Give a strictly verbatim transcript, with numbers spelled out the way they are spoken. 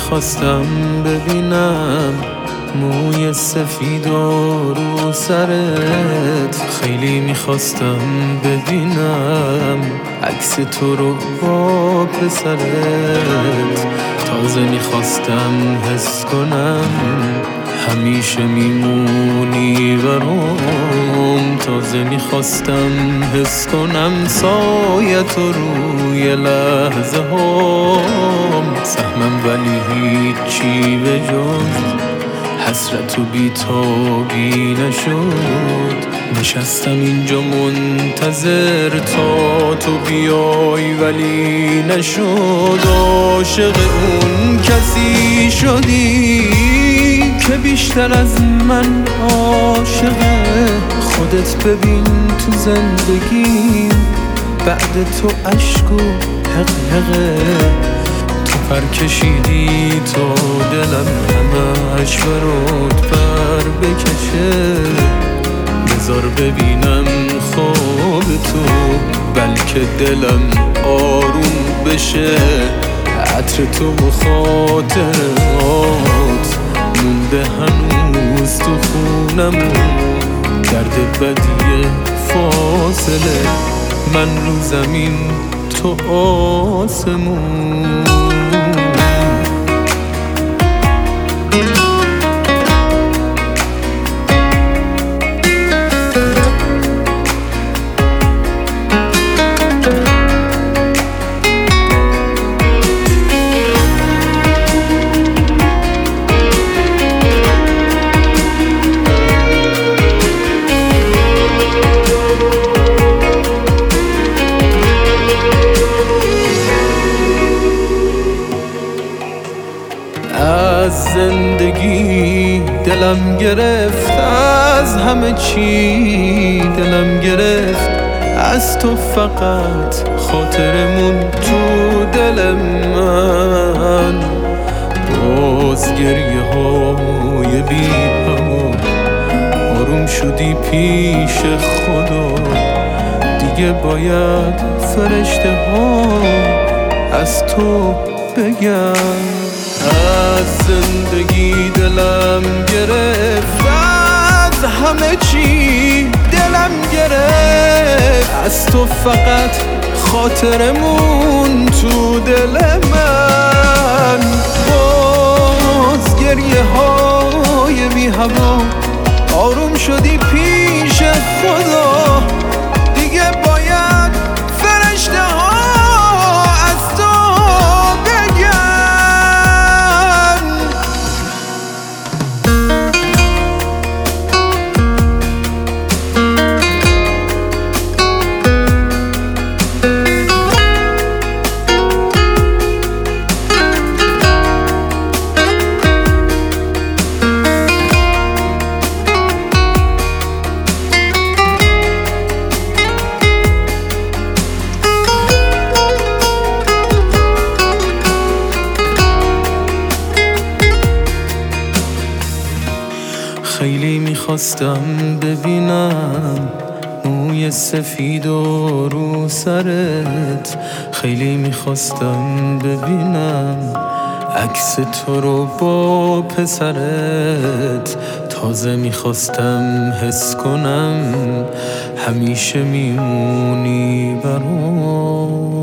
میخواستم ببینم موی سفید و رو سرت، خیلی میخواستم ببینم عکس تو رو با پسرت. تازه میخواستم حس کنم همیشه میمونی برام. تازه میخواستم حس کنم سایت روی لحظه هام. سهمم ولی هیچی به جز حسرت و بیتابی نشد. نشستم اینجا منتظر تا تو بیای ولی نشد. عاشق اون کسی شدی که بیشتر از من عاشقه. خودت ببین تو زندگیم بعد تو عشق و حقحقه. تو پر کشیدی تا دلم همش برات پر بکشه. بذار ببینم خواب تو بلکه دلم آروم بشه. عطر تو و خاطرات مونده هنوز تو خونم. درد بدی فاصله من رو زمین تو آسمون. از زندگی دلم گرفت، از همه چی دلم گرفت. از تو فقط خاطرمون تو دل من. باز گریه های بی پما آروم شدی پیش خدا. دیگه باید فرشته ها از تو بگن. از زندگی دلم گرفت، از همه چی دلم گرفت. از تو فقط خاطرمون تو دل من. باز گریه های بی هوا آروم شدی پیش خدا. دیگه باید فرشته ها از تو خیلی میخواستم ببینم موی سفید و رو سرت. خیلی میخواستم ببینم عکس تو رو با پسرت. تازه میخواستم حس کنم همیشه میمونی برام.